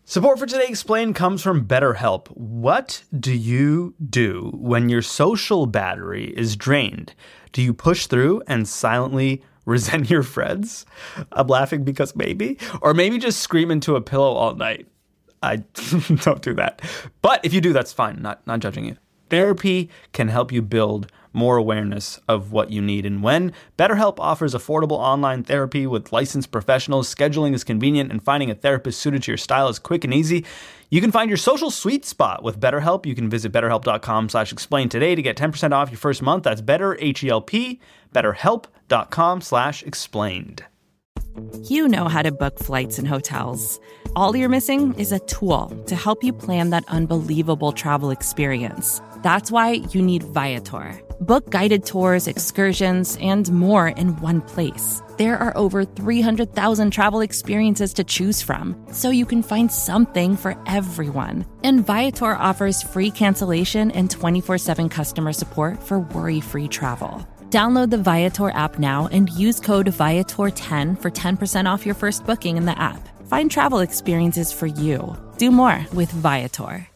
Support for Today Explained comes from BetterHelp. What do you do when your social battery is drained? Do you push through and silently resent your friends? I'm laughing because maybe. Or maybe just scream into a pillow all night. I don't do that. But if you do, that's fine. Not judging you. Therapy can help you build more awareness of what you need. And when BetterHelp offers affordable online therapy with licensed professionals, scheduling is convenient, and finding a therapist suited to your style is quick and easy, you can find your social sweet spot with BetterHelp. You can visit BetterHelp.com/explain today to get 10% off your first month. That's BetterHelp, BetterHelp.com/explained. You know how to book flights and hotels. All you're missing is a tool to help you plan that unbelievable travel experience. That's why you need Viator. Book guided tours, excursions, and more in one place. There are over 300,000 travel experiences to choose from, so you can find something for everyone. And Viator offers free cancellation and 24/7 customer support for worry-free travel. Download the Viator app now and use code Viator10 for 10% off your first booking in the app. Find travel experiences for you. Do more with Viator.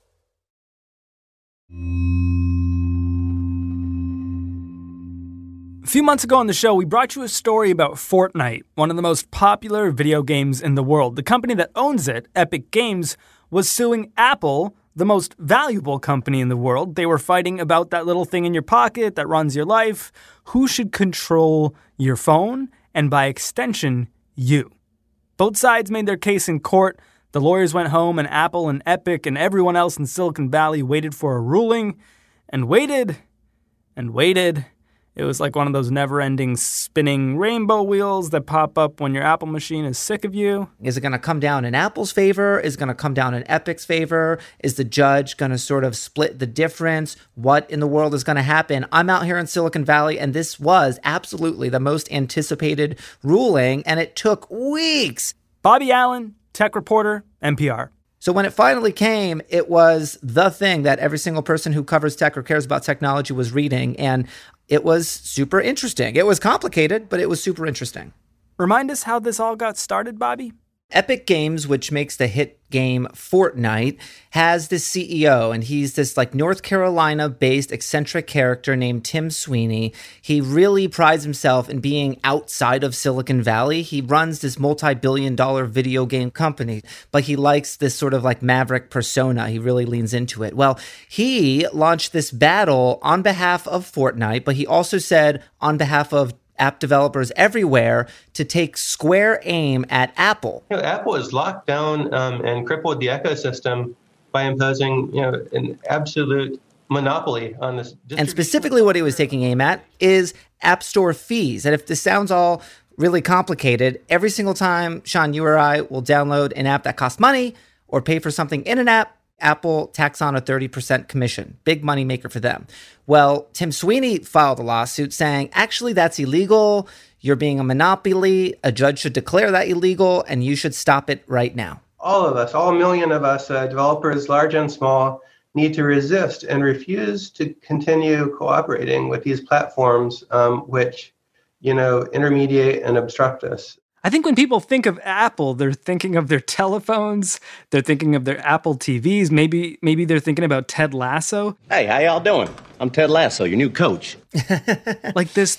A few months ago on the show, we brought you a story about Fortnite, one of the most popular video games in the world. The company that owns it, Epic Games, was suing Apple, the most valuable company in the world. They were fighting about that little thing in your pocket that runs your life. Who should control your phone? And by extension, you. Both sides made their case in court. The lawyers went home, and Apple and Epic and everyone else in Silicon Valley waited for a ruling and waited and waited. It was like one of those never-ending spinning rainbow wheels that pop up when your Apple machine is sick of you. Is it going to come down in Apple's favor? Is it going to come down in Epic's favor? Is the judge going to sort of split the difference? What in the world is going to happen? I'm out here in Silicon Valley, and this was absolutely the most anticipated ruling, and it took weeks. Bobby Allen, tech reporter, NPR. So when it finally came, it was the thing that every single person who covers tech or cares about technology was reading, and it was super interesting. It was complicated, but it was super interesting. Remind us how this all got started, Bobby? Epic Games, which makes the hit game Fortnite, has this CEO, and he's this like North Carolina-based eccentric character named Tim Sweeney. He really prides himself in being outside of Silicon Valley. He runs this multi-billion-dollar video game company, but he likes this sort of like maverick persona. He really leans into it. Well, he launched this battle on behalf of Fortnite, but he also said on behalf of app developers everywhere to take square aim at Apple. Apple is locked down and crippled the ecosystem by imposing, an absolute monopoly on this. And specifically what he was taking aim at is App Store fees. And if this sounds all really complicated, every single time Sean, you or I will download an app that costs money or pay for something in an app, Apple tacks on a 30% commission. Big money maker for them. Well, Tim Sweeney filed a lawsuit saying, actually, that's illegal. You're being a monopoly. A judge should declare that illegal, and you should stop it right now. All of us, all 1 million of us, developers, large and small, need to resist and refuse to continue cooperating with these platforms, which, intermediate and obstruct us. I think when people think of Apple, they're thinking of their telephones. They're thinking of their Apple TVs. Maybe they're thinking about Ted Lasso. Hey, how y'all doing? I'm Ted Lasso, your new coach. Like this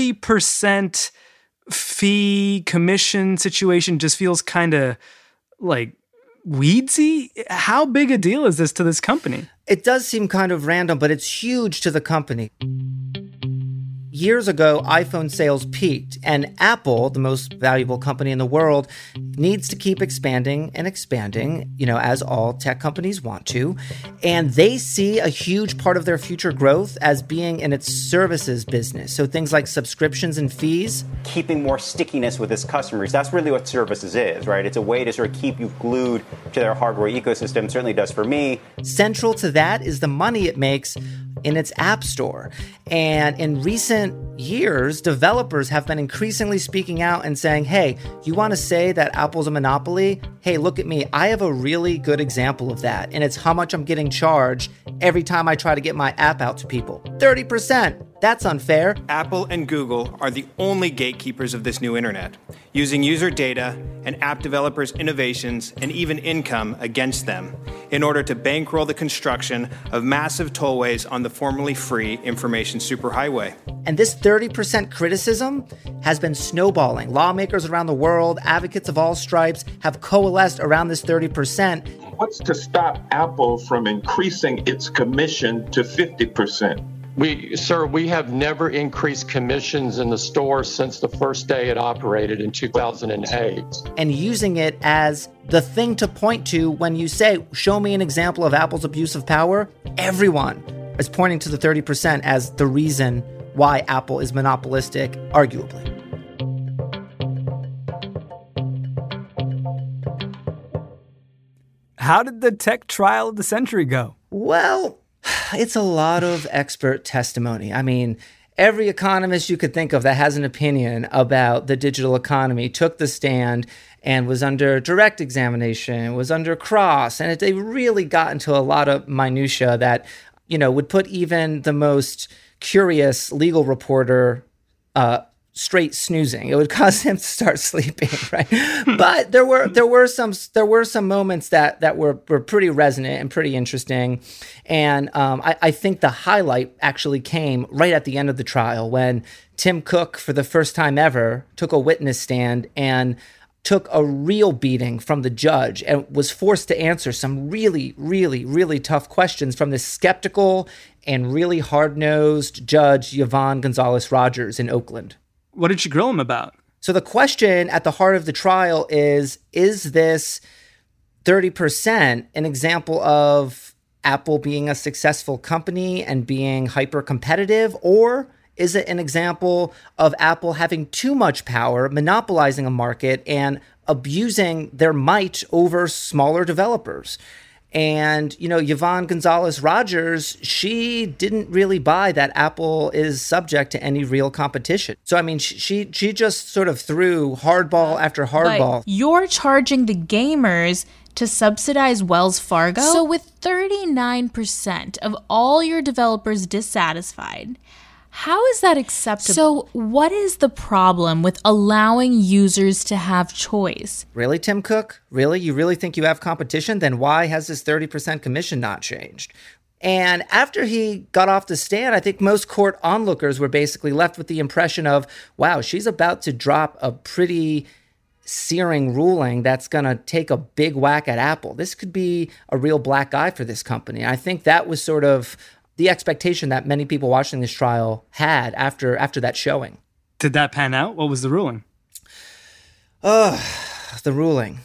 30% fee commission situation just feels kind of like weedsy. How big a deal is this to this company? It does seem kind of random, but it's huge to the company. Years ago, iPhone sales peaked, and Apple, the most valuable company in the world, needs to keep expanding and expanding, as all tech companies want to. And they see a huge part of their future growth as being in its services business. So things like subscriptions and fees. Keeping more stickiness with its customers. That's really what services is, right? It's a way to sort of keep you glued to their hardware ecosystem. Certainly does for me. Central to that is the money it makes in its app store. And in recent years, developers have been increasingly speaking out and saying, hey, you want to say that Apple's a monopoly? hey, look at me, I have a really good example of that, and it's how much I'm getting charged every time I try to get my app out to people. 30%. That's unfair. Apple and Google are the only gatekeepers of this new internet, using user data and app developers' innovations and even income against them in order to bankroll the construction of massive tollways on the formerly free information superhighway. And this 30% criticism has been snowballing. Lawmakers around the world, advocates of all stripes, have coalesced around this 30%. What's to stop Apple from increasing its commission to 50%? We have never increased commissions in the store since the first day it operated in 2008. And using it as the thing to point to when you say, show me an example of Apple's abuse of power, everyone is pointing to the 30% as the reason why Apple is monopolistic, arguably. How did the tech trial of the century go? Well, it's a lot of expert testimony. I mean, every economist you could think of that has an opinion about the digital economy took the stand and was under direct examination, was under cross, and they really got into a lot of minutia that, would put even the most curious legal reporter straight snoozing. It would cause him to start sleeping, right? But there were some moments that were pretty resonant and pretty interesting. And I think the highlight actually came right at the end of the trial when Tim Cook, for the first time ever, took a witness stand and took a real beating from the judge and was forced to answer some really, really, really tough questions from this skeptical and really hard-nosed judge, Yvonne Gonzalez-Rogers in Oakland. What did she grill him about? So the question at the heart of the trial is this 30% an example of Apple being a successful company and being hyper-competitive, or is it an example of Apple having too much power, monopolizing a market, and abusing their might over smaller developers? And, Yvonne Gonzalez-Rogers, she didn't really buy that Apple is subject to any real competition. So, I mean, she just sort of threw hardball after hardball. But you're charging the gamers to subsidize Wells Fargo? So with 39% of all your developers dissatisfied, how is that acceptable? So what is the problem with allowing users to have choice? Really, Tim Cook? Really? You really think you have competition? Then why has this 30% commission not changed? And after he got off the stand, I think most court onlookers were basically left with the impression of, wow, she's about to drop a pretty searing ruling that's going to take a big whack at Apple. This could be a real black eye for this company. I think that was sort of the expectation that many people watching this trial had after that showing. Did that pan out? What was the ruling? The ruling.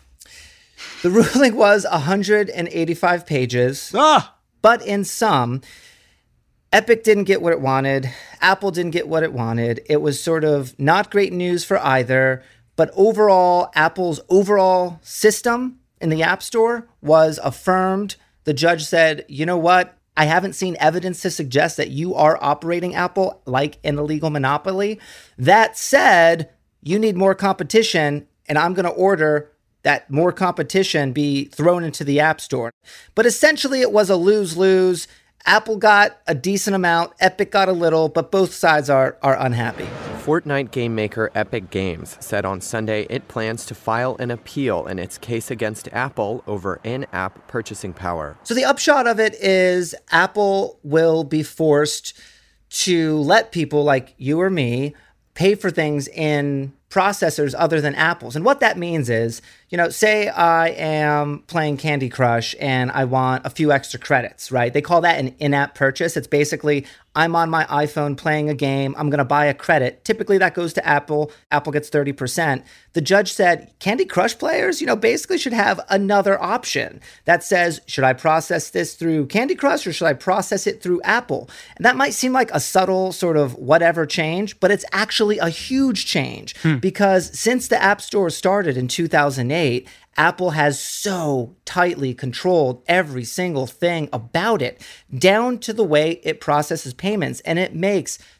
The ruling was 185 pages. But in sum, Epic didn't get what it wanted. Apple didn't get what it wanted. It was sort of not great news for either. But overall, Apple's overall system in the App Store was affirmed. The judge said, you know what? I haven't seen evidence to suggest that you are operating Apple like an illegal monopoly. That said, you need more competition, and I'm going to order that more competition be thrown into the App Store. But essentially, it was a lose-lose. Apple got a decent amount, Epic got a little, but both sides are unhappy. Fortnite game maker Epic Games said on Sunday it plans to file an appeal in its case against Apple over in-app purchasing power. So the upshot of it is Apple will be forced to let people like you or me pay for things in processors other than Apple's. And what that means is, say I am playing Candy Crush and I want a few extra credits, right? They call that an in-app purchase. It's basically, I'm on my iPhone playing a game. I'm going to buy a credit. Typically that goes to Apple. Apple gets 30%. The judge said Candy Crush players, basically should have another option that says, should I process this through Candy Crush or should I process it through Apple? And that might seem like a subtle sort of whatever change, but it's actually a huge change because since the App Store started in 2008, Apple has so tightly controlled every single thing about it, down to the way it processes payments. And it makes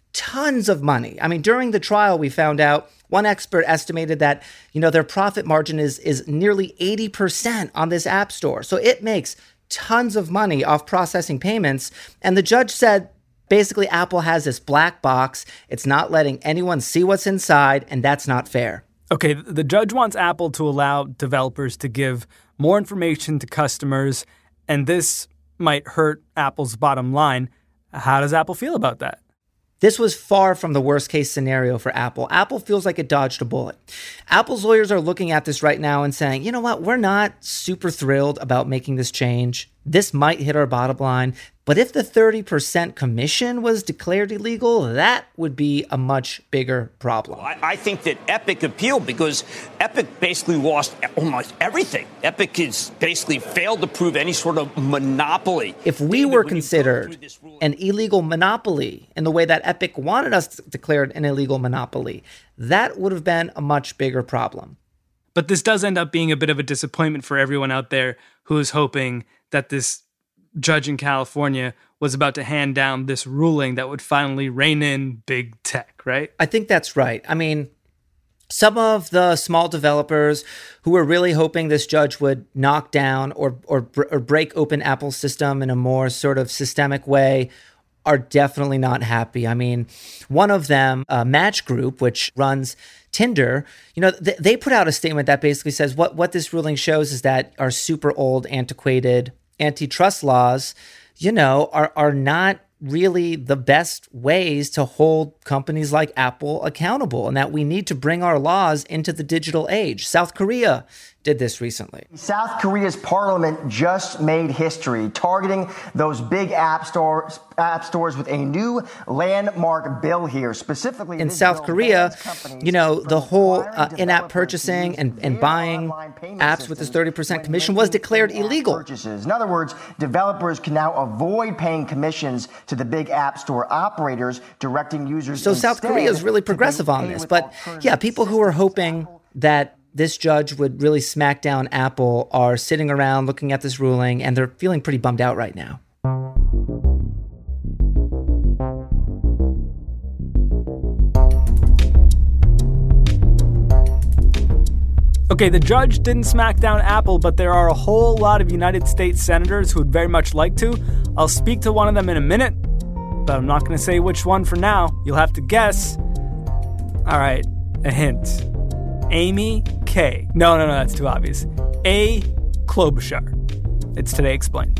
tons of money. I mean, during the trial, we found out one expert estimated that, their profit margin is nearly 80% on this app store. So it makes tons of money off processing payments. And the judge said, basically, Apple has this black box. It's not letting anyone see what's inside, and that's not fair. Okay, the judge wants Apple to allow developers to give more information to customers, and this might hurt Apple's bottom line. How does Apple feel about that? This was far from the worst case scenario for Apple. Apple feels like it dodged a bullet. Apple's lawyers are looking at this right now and saying, you know what, we're not super thrilled about making this change. This might hit our bottom line. But if the 30% commission was declared illegal, that would be a much bigger problem. I think that Epic appealed because Epic basically lost almost everything. Epic has basically failed to prove any sort of monopoly. If we were considered an illegal monopoly in the way that Epic wanted us to declare an illegal monopoly, that would have been a much bigger problem. But this does end up being a bit of a disappointment for everyone out there who is hoping that this judge in California was about to hand down this ruling that would finally rein in big tech, right? I think that's right. I mean, some of the small developers who were really hoping this judge would knock down or break open Apple's system in a more sort of systemic way are definitely not happy. I mean, one of them, Match Group, which runs Tinder, they put out a statement that basically says what this ruling shows is that our super old, antiquated antitrust laws, are not really the best ways to hold companies like Apple accountable, and that we need to bring our laws into the digital age. South Korea did this recently. South Korea's parliament just made history, targeting those big app stores with a new landmark bill here. Specifically, in South Korea, the whole in-app purchasing and buying apps with this 30% commission was declared illegal. In other words, developers can now avoid paying commissions to the big app store operators, directing users. So South Korea is really progressive on this. But yeah, people who are hoping that this judge would really smack down Apple are sitting around looking at this ruling, and they're feeling pretty bummed out right now. Okay, the judge didn't smack down Apple, but there are a whole lot of United States senators who would very much like to. I'll speak to one of them in a minute, but I'm not going to say which one for now. You'll have to guess. All right, a hint. Amy K. No, that's too obvious. A. Klobuchar. It's Today Explained.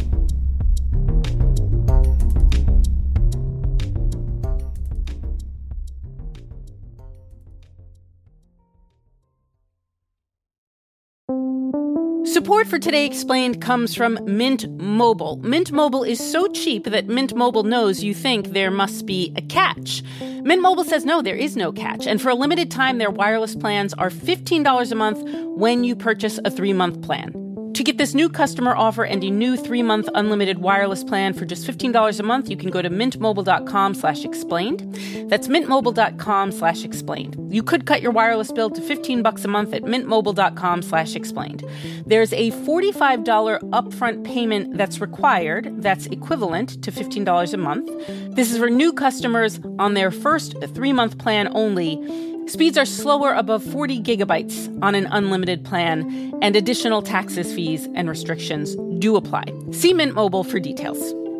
Support for Today Explained comes from Mint Mobile. Mint Mobile is so cheap that Mint Mobile knows you think there must be a catch. Mint Mobile says no, there is no catch. And for a limited time, their wireless plans are $15 a month when you purchase a 3-month plan. To get this new customer offer and a new 3-month unlimited wireless plan for just $15 a month, you can go to mintmobile.com/explained. That's mintmobile.com/explained. You could cut your wireless bill to $15 a month at mintmobile.com/explained. There's a $45 upfront payment that's required. That's equivalent to $15 a month. This is for new customers on their first 3-month plan only. Speeds are slower above 40 gigabytes on an unlimited plan, and additional taxes, fees, and restrictions do apply. See Mint Mobile for details.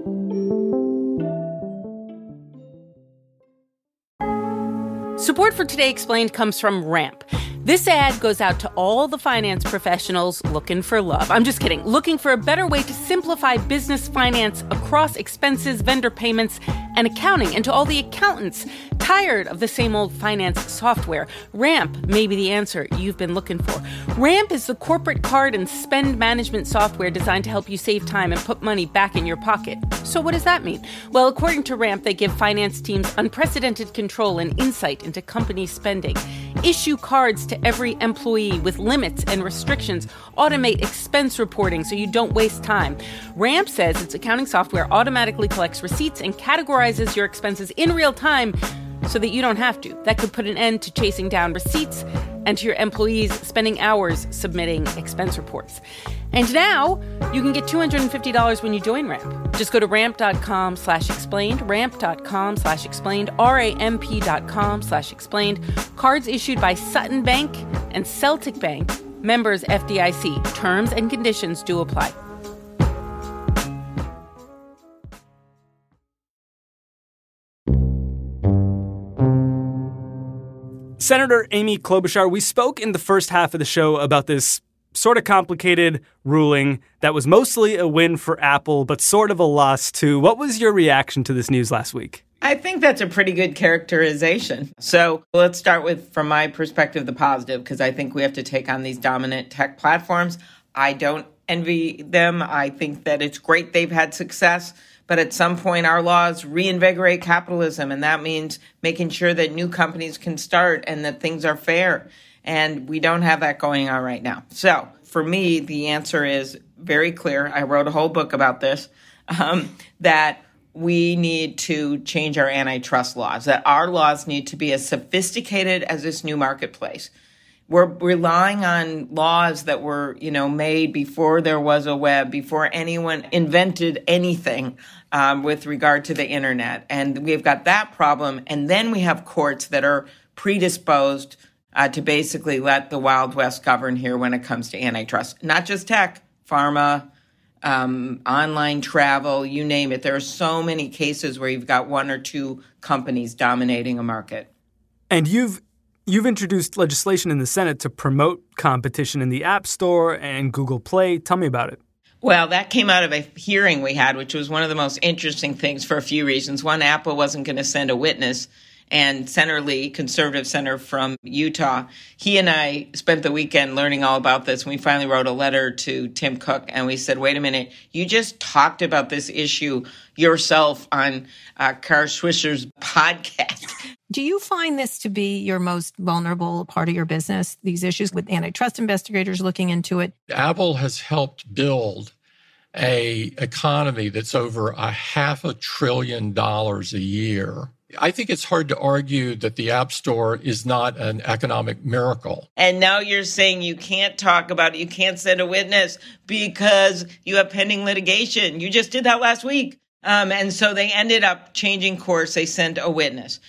Support for Today Explained comes from Ramp. This ad goes out to all the finance professionals looking for love. I'm just kidding. Looking for a better way to simplify business finance across expenses, vendor payments, and accounting. And to all the accountants tired of the same old finance software, Ramp may be the answer you've been looking for. Ramp is the corporate card and spend management software designed to help you save time and put money back in your pocket. So what does that mean? Well, according to Ramp, they give finance teams unprecedented control and insight into company spending, issue cards to every employee with limits and restrictions, automate expense reporting so you don't waste time. Ramp says its accounting software automatically collects receipts and categorizes your expenses in real time so that you don't have to. That could put an end to chasing down receipts and to your employees spending hours submitting expense reports. And now you can get $250 when you join Ramp. Just go to ramp.com/explained, ramp.com/explained, ramp.com/explained. Cards issued by Sutton Bank and Celtic Bank, members FDIC. Terms and conditions do apply. Senator Amy Klobuchar, we spoke in the first half of the show about this sort of complicated ruling that was mostly a win for Apple, but sort of a loss too. What was your reaction to this news last week? I think that's a pretty good characterization. So let's start with, from my perspective, the positive, because I think we have to take on these dominant tech platforms. I don't envy them. I think that it's great they've had success. But at some point, our laws reinvigorate capitalism, and that means making sure that new companies can start and that things are fair. And we don't have that going on right now. So for me, the answer is very clear. I wrote a whole book about this, that we need to change our antitrust laws, that our laws need to be as sophisticated as this new marketplace. We're relying on laws that were, made before there was a web, before anyone invented anything with regard to the internet. And we've got that problem. And then we have courts that are predisposed to basically let the Wild West govern here when it comes to antitrust. Not just tech, pharma, online travel, you name it. There are so many cases where you've got one or two companies dominating a market. And you've introduced legislation in the Senate to promote competition in the App Store and Google Play. Tell me about it. Well, that came out of a hearing we had, which was one of the most interesting things for a few reasons. One, Apple wasn't going to send a witness. And Senator Lee, conservative senator from Utah, he and I spent the weekend learning all about this. We finally wrote a letter to Tim Cook, and we said, wait a minute, you just talked about this issue yourself on Kara Swisher's podcast. Do you find this to be your most vulnerable part of your business, these issues with antitrust investigators looking into it? Apple has helped build an economy that's over $500 billion a year. I think it's hard to argue that the App Store is not an economic miracle. And now you're saying you can't talk about it, you can't send a witness because you have pending litigation. You just did that last week. And so they ended up changing course. They sent a witness.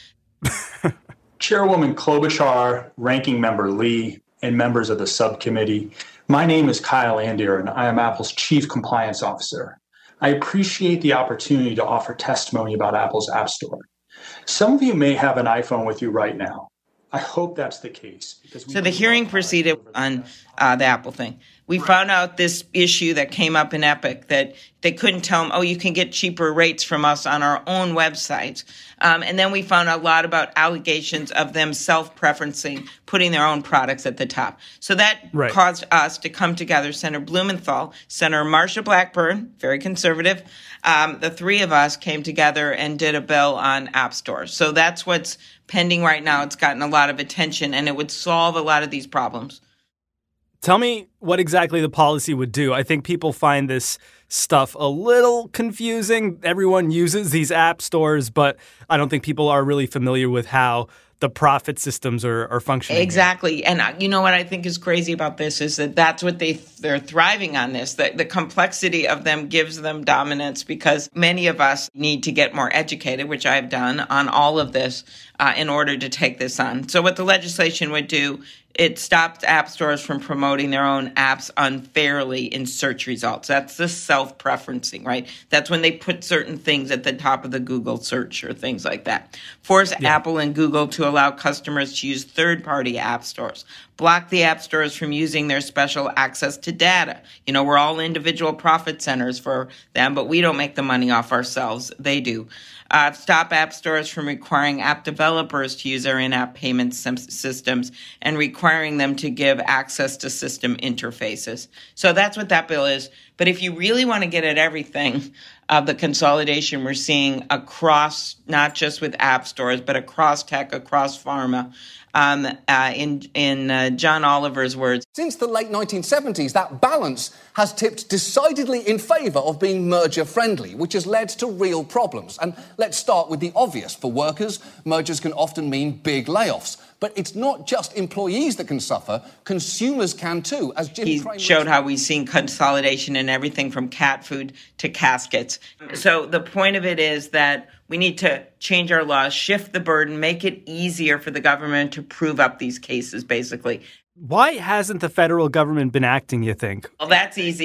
Chairwoman Klobuchar, Ranking Member Lee, and members of the subcommittee, my name is Kyle Andier, and I am Apple's Chief Compliance Officer. I appreciate the opportunity to offer testimony about Apple's App Store. Some of you may have an iPhone with you right now. I hope that's the case. So the hearing proceeded on the Apple thing. We found out this issue that came up in Epic, that they couldn't tell them, you can get cheaper rates from us on our own websites. And then we found out a lot about allegations of them self-preferencing, putting their own products at the top. So that caused us to come together, Senator Blumenthal, Senator Marsha Blackburn, very conservative. The three of us came together and did a bill on App Store. So that's what's pending right now. It's gotten a lot of attention, and it would solve a lot of these problems. Tell me what exactly the policy would do. I think people find this stuff a little confusing. Everyone uses these app stores, but I don't think people are really familiar with how the profit systems are functioning. Exactly. And you know what I think is crazy about this is that that's what they're thriving on this. The complexity of them gives them dominance because many of us need to get more educated, which I've done on all of this in order to take this on. So what the legislation would do, it stopped app stores from promoting their own apps unfairly in search results. That's the self-preferencing, right? That's when they put certain things at the top of the Google search or things like that. Force Apple and Google to allow customers to use third-party app stores. Block the app stores from using their special access to data. You know, we're all individual profit centers for them, but we don't make the money off ourselves. They do. Stop app stores from requiring app developers to use their in-app payment systems and requiring them to give access to system interfaces. So that's what that bill is. But if you really want to get at everything, the consolidation we're seeing across, not just with app stores, but across tech, across pharma, in John Oliver's words. Since the late 1970s, that balance has tipped decidedly in favour of being merger-friendly, which has led to real problems. And let's start with the obvious. For workers, mergers can often mean big layoffs. But it's not just employees that can suffer, consumers can too. As Jim he showed how we've seen consolidation in everything from cat food to caskets. So the point of it is that we need to change our laws, shift the burden, make it easier for the government to prove up these cases, basically. Why hasn't the federal government been acting, you think? Well, that's easy.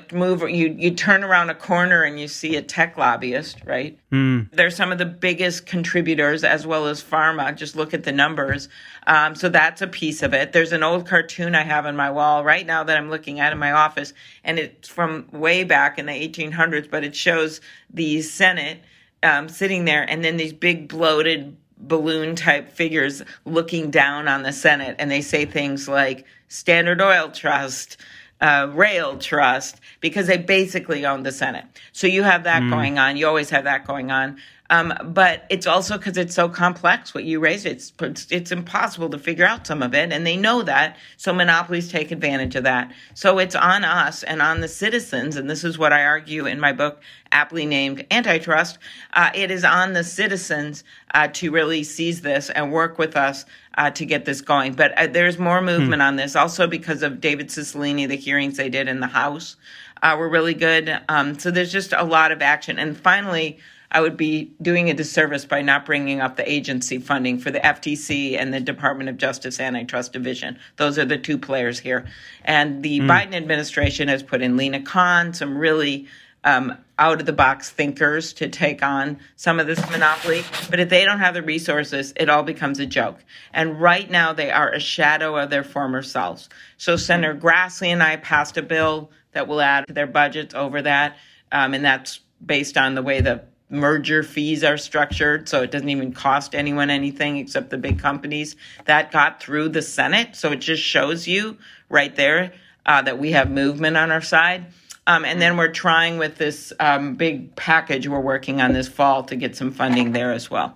You turn around a corner and you see a tech lobbyist, right? They're some of the biggest contributors, as well as pharma. Just look at the numbers. So that's a piece of it. There's an old cartoon I have on my wall right now that I'm looking at in my office, and it's from way back in the 1800s, but it shows the Senate sitting there, and then these big bloated balloon type figures looking down on the Senate, and they say things like Standard Oil Trust, Rail Trust, because they basically own the Senate. So you have that going on. You always have that going on. But it's also because it's so complex what you raised. It's impossible to figure out some of it, and they know that. So monopolies take advantage of that. So it's on us and on the citizens, and this is what I argue in my book, aptly named Antitrust. It is on the citizens to really seize this and work with us to get this going. But there's more movement on this, also because of David Cicilline, the hearings they did in the House were really good. So there's just a lot of action. And finally, I would be doing a disservice by not bringing up the agency funding for the FTC and the Department of Justice Antitrust Division. Those are the two players here. And the Biden administration has put in Lena Khan, some really out-of-the-box thinkers to take on some of this monopoly. But if they don't have the resources, it all becomes a joke. And right now, they are a shadow of their former selves. So Senator Grassley and I passed a bill that will add to their budgets over that, and that's based on the way the merger fees are structured, so it doesn't even cost anyone anything except the big companies. That got through the Senate, so it just shows you right there that we have movement on our side. And then we're trying with this big package we're working on this fall to get some funding there as well.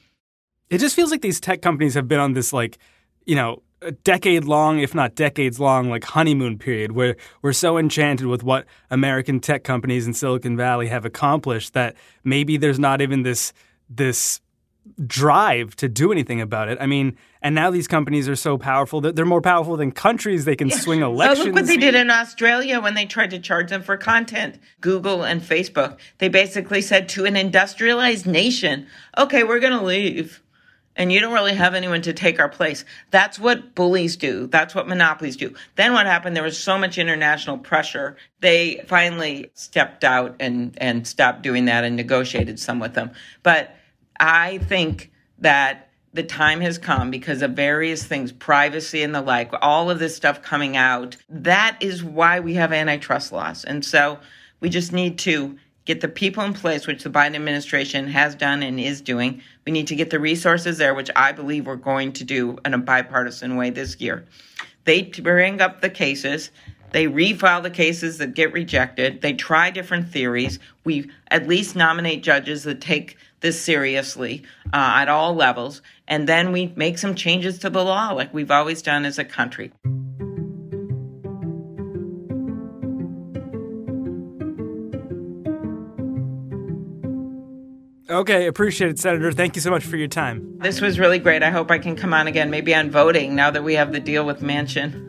It just feels like these tech companies have been on this, a decade-long, if not decades-long, honeymoon period where we're so enchanted with what American tech companies in Silicon Valley have accomplished that maybe there's not even this drive to do anything about it. I mean, and now these companies are so powerful that they're more powerful than countries. They can swing elections. Well, look what they did in Australia when they tried to charge them for content. Google and Facebook, they basically said to an industrialized nation, okay, we're going to leave. And you don't really have anyone to take our place. That's what bullies do. That's what monopolies do. Then what happened, there was so much international pressure, they finally stepped out and stopped doing that and negotiated some with them. But I think that the time has come because of various things, privacy and the like, all of this stuff coming out. That is why we have antitrust laws. And so we just need to get the people in place, which the Biden administration has done and is doing. We need to get the resources there, which I believe we're going to do in a bipartisan way this year. They bring up the cases. They refile the cases that get rejected. They try different theories. We at least nominate judges that take this seriously at all levels. And then we make some changes to the law like we've always done as a country. Okay, appreciate it, Senator. Thank you so much for your time. This was really great. I hope I can come on again, maybe on voting, now that we have the deal with Manchin.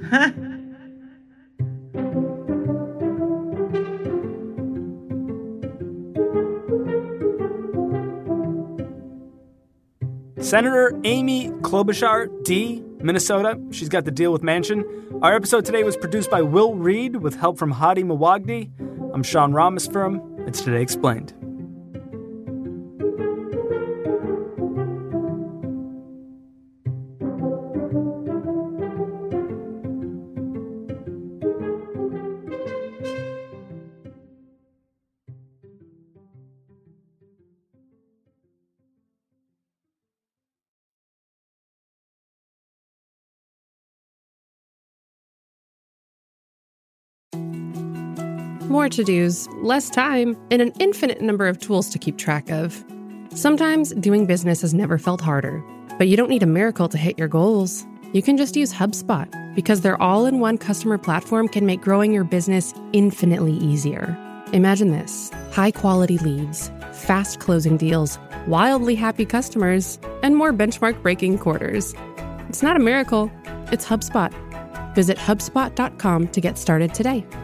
Senator Amy Klobuchar, D., Minnesota. She's got the deal with Manchin. Our episode today was produced by Will Reed with help from Hadi Mawagdi. I'm Sean Rameswaram. It's Today Explained. More to-dos, less time, and an infinite number of tools to keep track of. Sometimes doing business has never felt harder, but you don't need a miracle to hit your goals. You can just use HubSpot, because their all-in-one customer platform can make growing your business infinitely easier. Imagine this: high-quality leads, fast closing deals, wildly happy customers, and more benchmark-breaking quarters. It's not a miracle, it's HubSpot. Visit HubSpot.com to get started today.